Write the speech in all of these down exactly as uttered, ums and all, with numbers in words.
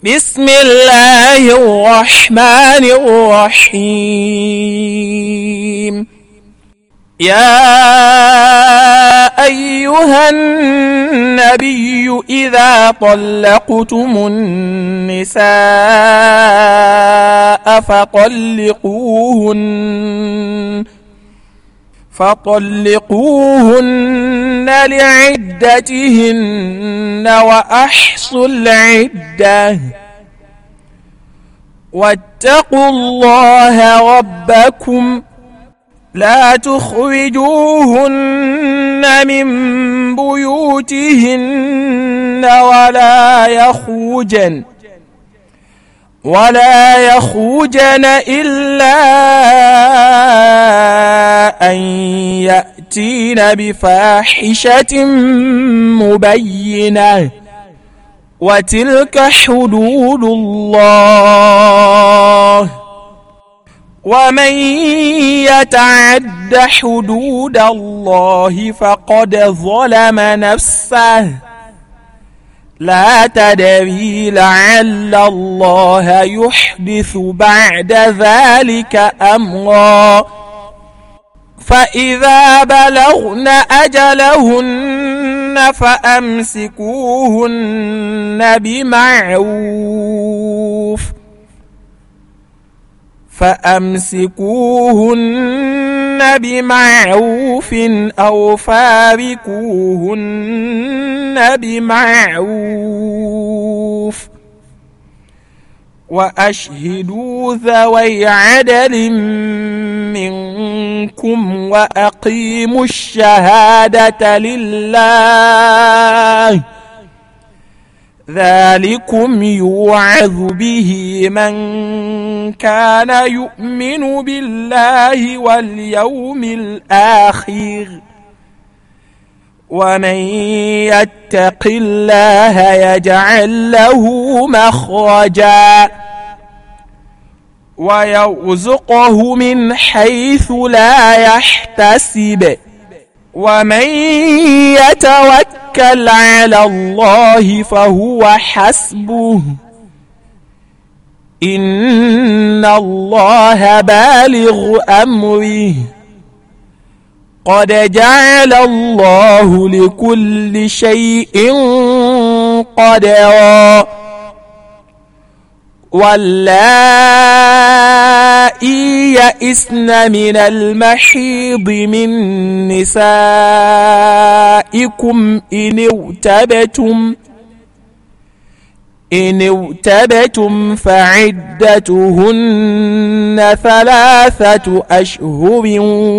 بسم الله الرحمن الرحيم. يا أيها النبي إذا طلقتم النساء فطلقوهن فطلقوهن لعدتهن وأحصوا العدة واتقوا الله ربكم لا تخرجوهن من بيوتهن ولا يخرجن ولا يخرجن إلا أن يأتين بفاحشة مبينة وتلك حدود الله ومن يتعد حدود الله فقد ظلم نفسه لا تدري لعل الله يحدث بعد ذلك أمرا فإذا بلغن أجلهن فأمسكوهن بمعروف فأمسكوهن بمعروف أو فارقوهن بمعروف وأشهدوا ذوي عدل منكم وأقيموا الشهادة لله ذلكم يوعظ به من كان يؤمن بالله واليوم الآخر ومن يتق الله يجعل له مخرجا ويرزقه من حيث لا يحتسب ومن يتوكل على الله فهو حسبه إن الله بالغ أمره قد جعل الله لكل شيء قدرا واللائي يئسن من المحيض من نسائكم إن ارتبتم إن ارتبتم فعدتهن ثلاثة أشهر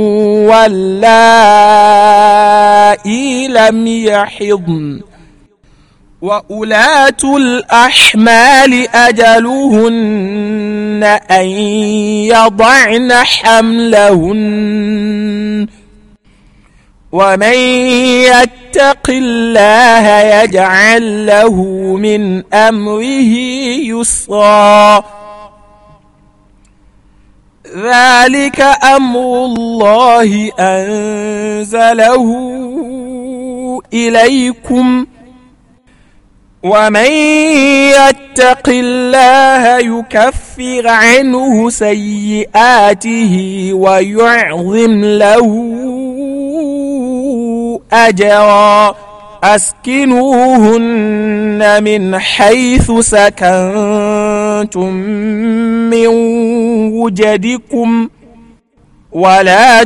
واللائي لم يحضن وأولاة الأحمال أجلهن أن يضعن حملهن ومن يتق الله يجعل له من أمره يسرا ذلك أمر الله أنزله إليكم ومن يتق الله يكفر عنه سيئاته ويعظم له أجرا أسكنوهن من حيث سكنتم من وجدكم ولا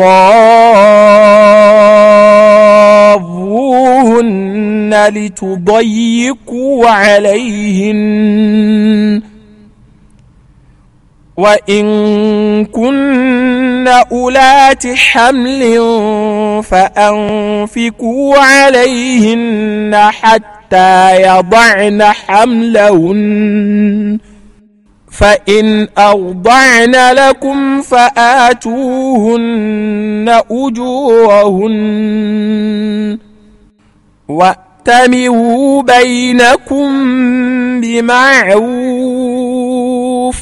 تضاروهن لتضيقوا عليهن وإن كن أولات حمل فأنفقوا عليهن حتى يضعن حملهن فإن أرضعن لكم فآتوهن أجورهن وأتمروا بينكم بمعروف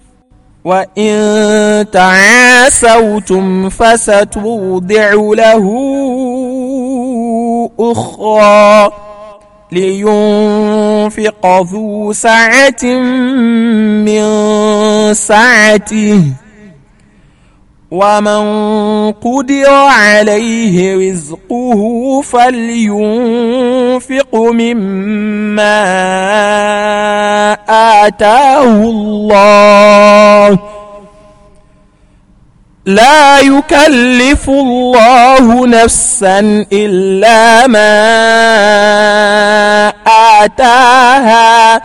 وإن تعاسوتم فسترضع له أخرى لينفق لينفق ذو سعة من سعته ومن قدر عليه رزقه فلينفق مما آتاه الله لا يكلف الله نفسا إلا ما آتاها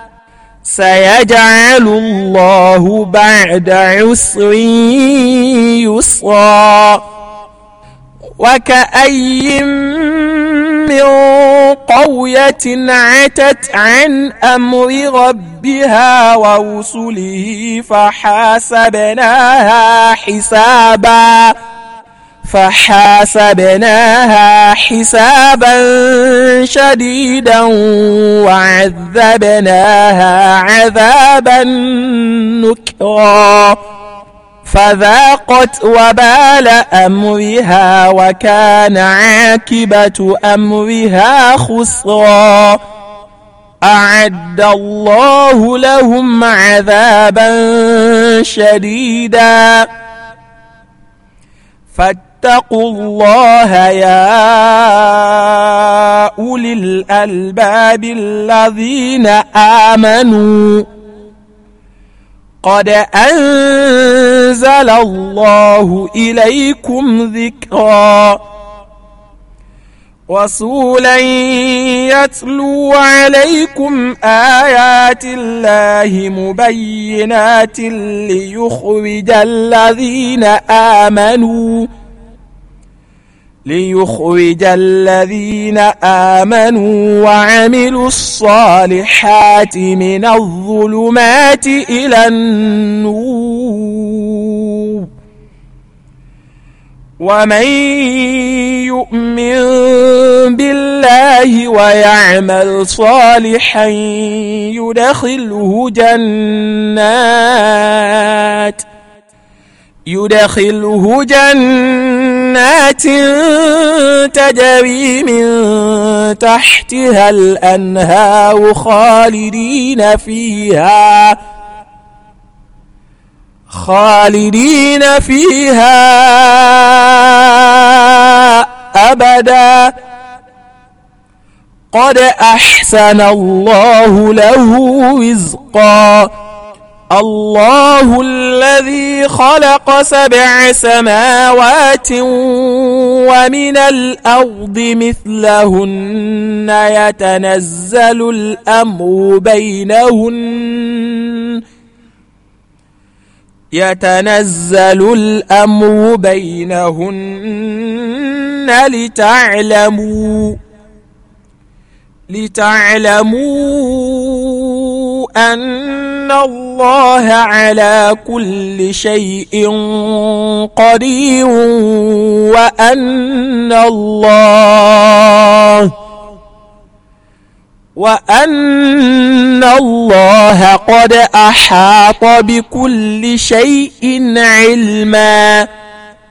سيجعل الله بعد عسر يسرا وكأي من قرية عتت عن أمر ربها ورسله فحاسبناها حسابا فحاسبناها حسابا شديدا وعذبناها عذابا نكرا فذاقت وبال أمرها وكان عاقبة أمرها خسرا أعد الله لهم عذابا شديدا فاتقوا الله يا أولي الألباب الذين آمنوا قد أنزل الله إليكم ذكرا رسولا يتلو عليكم آيات الله مبينات ليخرج الذين آمنوا ليخرج الذين آمنوا وعملوا الصالحات من الظلمات إلى النور ومن يؤمن بالله ويعمل صالحا يدخله جنات يدخله جنات تجري من تحتها الأنهار خالدين فيها خالدين فيها أبدا قد أحسن الله له رزقا الله الذي خلق سبع سماوات ومن الأرض مثلهن يتنزل الأمر بينهن يتنزل الأمر بينهن لتعلموا لتعلموا أن الله على كل شيء قدير وأن الله وأن الله قد أحاط بكل شيء علما.